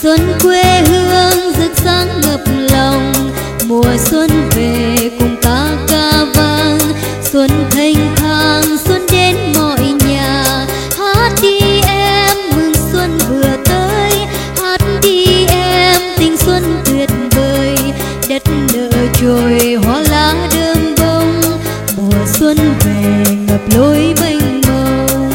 xuân quê hương rực sáng ngập lòng, mùa xuân về cùng ta ca vang, xuân thanh thang xuân đến mọi nhà. Hát đi em mừng xuân vừa tới, hát đi em tình xuân tuyệt vời, đất nở trồi hoa lá đơm bông, mùa xuân về ngập lối mênh mông.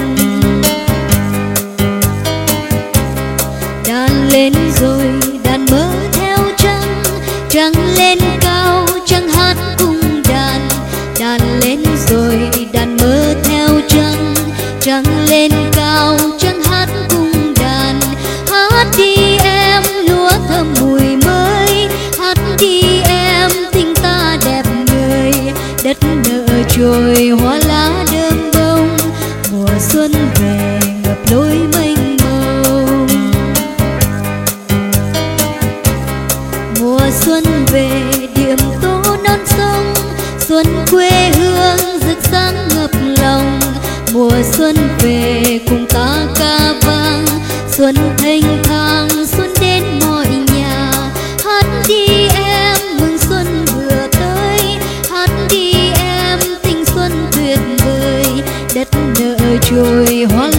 Đàn lên rồi đàn mơ theo trăng, trăng lên cao trăng hát cùng đàn. Đàn lên rồi đàn mơ theo trăng, trăng lên cao trăng hát cùng đàn. Hát đi em lúa thơm mùi mới, hát đi em tình ta đẹp người, đất nở trồi hoa lá đơm bông, mùa xuân về ngập lối mênh mông. Mùa xuân về điểm tô non sông, xuân quê hương rực sáng ngập lòng, mùa xuân về cùng ta ca vang, xuân thanh thang xuân đến mọi nhà. Hát đi em mừng xuân vừa tới, hát đi em tình xuân tuyệt vời, đất nở trồi hoa